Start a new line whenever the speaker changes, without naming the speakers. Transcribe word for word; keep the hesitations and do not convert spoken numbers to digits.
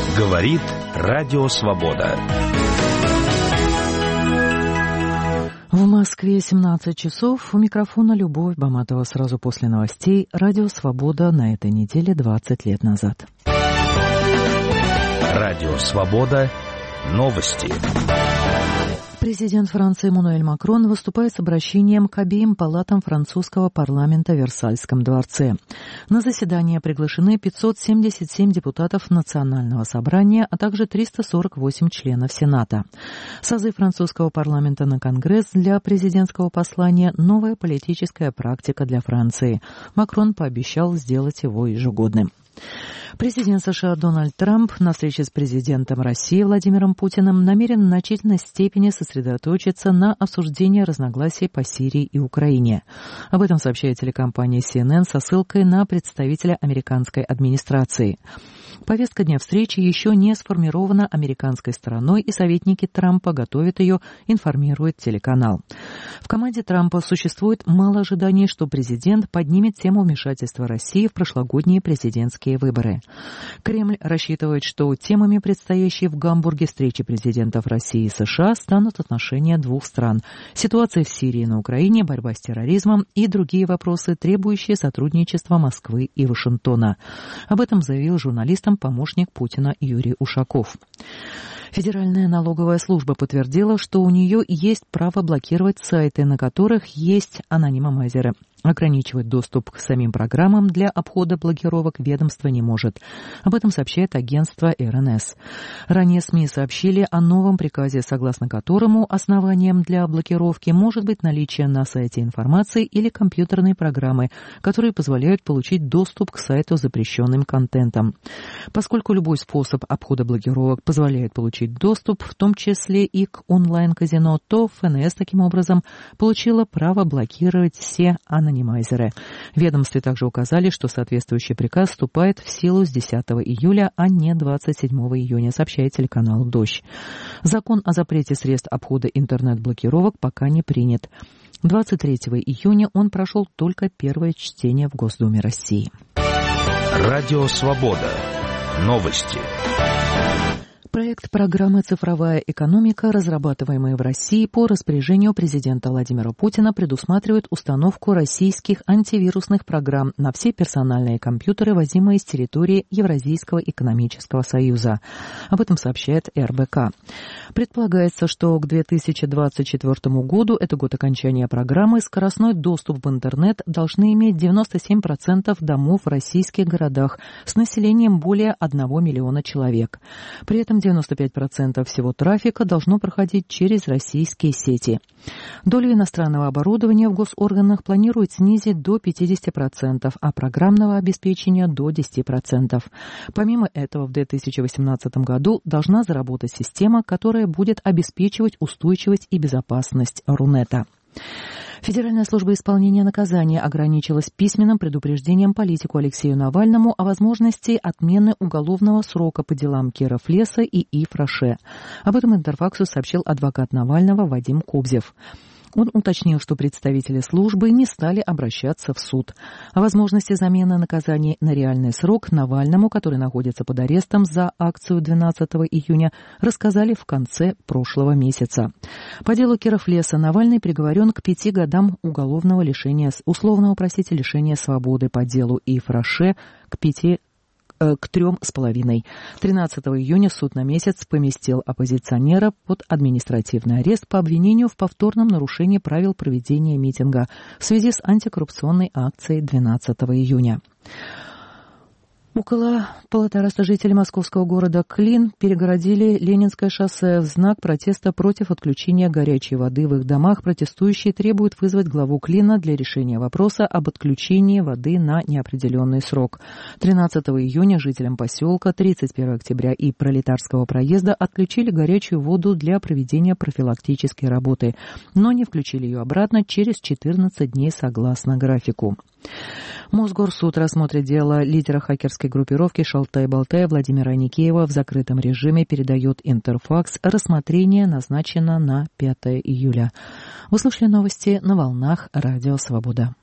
Говорит Радио Свобода.
В Москве семнадцать часов. У микрофона Любовь Баматова. Сразу после новостей. Радио Свобода на этой неделе двадцать лет назад.
Радио Свобода. Новости.
Президент Франции Эммануэль Макрон выступает с обращением к обеим палатам французского парламента в Версальском дворце. На заседание приглашены пятьсот семьдесят семь депутатов Национального собрания, а также триста сорок восемь членов Сената. Созыв французского парламента на Конгресс для президентского послания – новая политическая практика для Франции. Макрон пообещал сделать его ежегодным. Президент США Дональд Трамп на встрече с президентом России Владимиром Путиным намерен в значительной степени сосредоточиться на обсуждении разногласий по Сирии и Украине. Об этом сообщает телекомпания си эн эн со ссылкой на представителя американской администрации. Повестка дня встречи еще не сформирована американской стороной, и советники Трампа готовят ее, информирует телеканал. В команде Трампа существует мало ожиданий, что президент поднимет тему вмешательства России в прошлогодние президентские выборы. Кремль рассчитывает, что темами предстоящей в Гамбурге встречи президентов России и США станут отношения двух стран, ситуация в Сирии и на Украине, борьба с терроризмом и другие вопросы, требующие сотрудничества Москвы и Вашингтона. Об этом заявил журналистам помощник Путина Юрий Ушаков. Федеральная налоговая служба подтвердила, что у нее есть право блокировать сайты, на которых есть анонимайзеры. Ограничивать доступ к самим программам для обхода блокировок ведомство не может. Об этом сообщает агентство эр эн эс. Ранее СМИ сообщили о новом приказе, согласно которому основанием для блокировки может быть наличие на сайте информации или компьютерной программы, которые позволяют получить доступ к сайту с запрещенным контентом. Поскольку любой способ обхода блокировок позволяет получить доступ, в том числе и к онлайн-казино, то эф эн эс таким образом получила право блокировать все анонимайзеры. анонимайзеры. В ведомстве также указали, что соответствующий приказ вступает в силу с десятого июля, а не двадцать седьмого июня, сообщает телеканал «Дождь». Закон о запрете средств обхода интернет-блокировок пока не принят. двадцать третьего июня он прошел только первое чтение в Госдуме России.
Радио Свобода. Новости.
Проект программы «Цифровая экономика», разрабатываемый в России по распоряжению президента Владимира Путина, предусматривает установку российских антивирусных программ на все персональные компьютеры, возимые с территории Евразийского экономического союза. Об этом сообщает эр бэ ка. Предполагается, что к две тысячи двадцать четвёртому году, это год окончания программы, скоростной доступ в интернет должны иметь девяносто семь процентов домов в российских городах с населением более одного миллиона человек. При этом девяносто пять процентов всего трафика должно проходить через российские сети. Долю иностранного оборудования в госорганах планируют снизить до пятьдесят процентов, а программного обеспечения до десять процентов. Помимо этого, в две тысячи восемнадцатом году должна заработать система, которая будет обеспечивать устойчивость и безопасность Рунета. Федеральная служба исполнения наказания ограничилась письменным предупреждением политику Алексею Навальному о возможности отмены уголовного срока по делам Кира Флеса и И. Фраше. Об этом Интерфаксу сообщил адвокат Навального Вадим Кобзев. Он уточнил, что представители службы не стали обращаться в суд. О возможности замены наказаний на реальный срок Навальному, который находится под арестом за акцию двенадцатого июня, рассказали в конце прошлого месяца. По делу Кира Флеса Навальный приговорен к пяти годам уголовного лишения, условного, простите, лишения свободы. По делу И. Фраше к пяти к трем с половиной. тринадцатого июня суд на месяц поместил оппозиционера под административный арест по обвинению в повторном нарушении правил проведения митинга в связи с антикоррупционной акцией двенадцатого июня. Около полутораста жителей московского города Клин перегородили Ленинское шоссе в знак протеста против отключения горячей воды в их домах. Протестующие требуют вызвать главу Клина для решения вопроса об отключении воды на неопределенный срок. тринадцатого июня жителям поселка, тридцать первого октября и Пролетарского проезда отключили горячую воду для проведения профилактической работы, но не включили ее обратно через четырнадцать дней согласно графику. Мосгорсуд рассмотрит дело лидера хакерской группировки «Шалтай-Болтай» Владимира Аникеева в закрытом режиме, передает Интерфакс. Рассмотрение назначено на пятого июля. Вы слушали новости на волнах Радио Свобода.